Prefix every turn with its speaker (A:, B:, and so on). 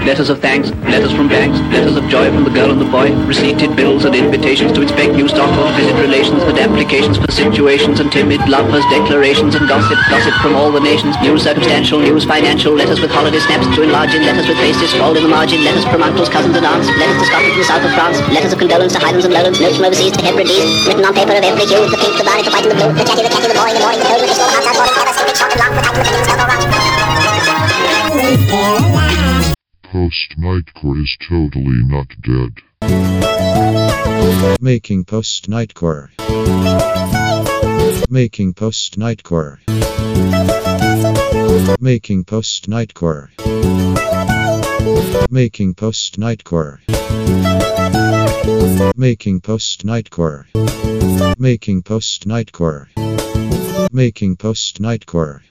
A: letters of thanks, letters from banks, letters of joy from the girl and the boy, receipted bills and invitations to inspect new stock or to visit relations, and applications for situations and timid lovers, declarations and gossip from all the nations, news circumstantial, news financial, letters with holiday snaps to enlarge in, letters with faces scrawled in the margin, letters from uncles, cousins and aunts, letters to Scotland from the south of France, letters of condolence to Highlands and Lowlands, notes from overseas to Hebrides, written on paper of every hue, the pink, the brownie, the white and the blue, the chatty, the boring, the morning, the toad, the fish, all the outside, morning, together, sleeping, short and long, the tight and the things, spelled all wrong.
B: Post Nightcore is totally not dead.
C: Making Post Nightcore. Making Post Nightcore. Making Post Nightcore. Making Post Nightcore. Making Post Nightcore. Making Post Nightcore. Making Post Nightcore.